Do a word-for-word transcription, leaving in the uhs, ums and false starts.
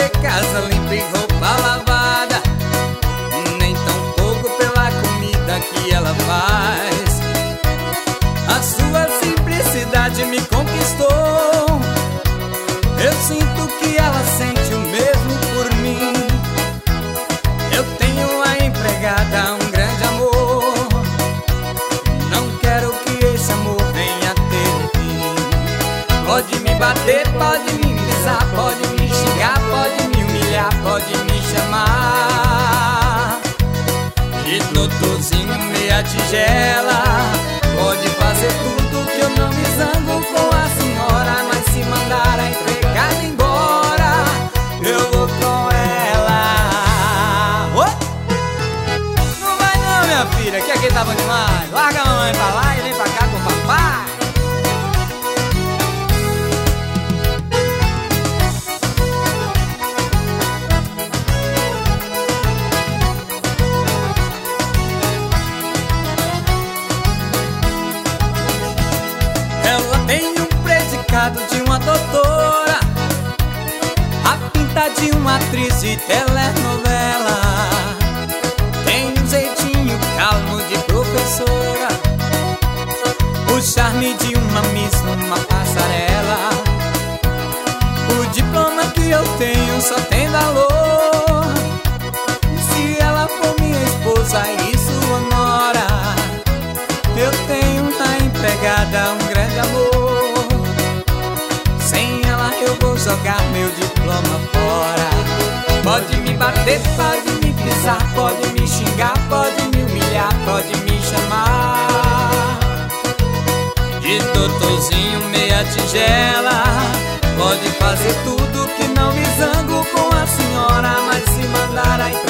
ter casa limpa e roupa lavada, nem tampouco pela comida que ela faz. A sua simplicidade me conquistou. Eu sinto que ela sente o mesmo por mim. Eu tenho uma empregada, um grande amor. Não quero que esse amor venha a ter fim. Pode me bater, pode me pisar, pode me xingar, pode me humilhar, pode me chamar de doutorzinho, meia tigela. Pode fazer tudo que eu não me zango com a senhora, mas se mandar a empregada embora, eu vou com ela. Oi? Não vai não, minha filha, que aqui tá bom demais. Larga a mamãe pra lá e vem pra cá com o papai. Ela tem um predicado de uma doutora, a pinta de uma atriz de telenovela. Tem um jeitinho calmo de professora, o charme de uma miss numa passarela. O diploma que eu tenho só tem valor se ela for minha esposa e sua nora. Eu tenho na empregada um grande amor. Sem ela eu vou jogar meu diploma fora. Pode me bater, pode me pisar, pode me xingar, pode me humilhar, pode me chamar de doutorzinho, meia tigela. Pode fazer tudo que não me zango com a senhora, mas se mandar a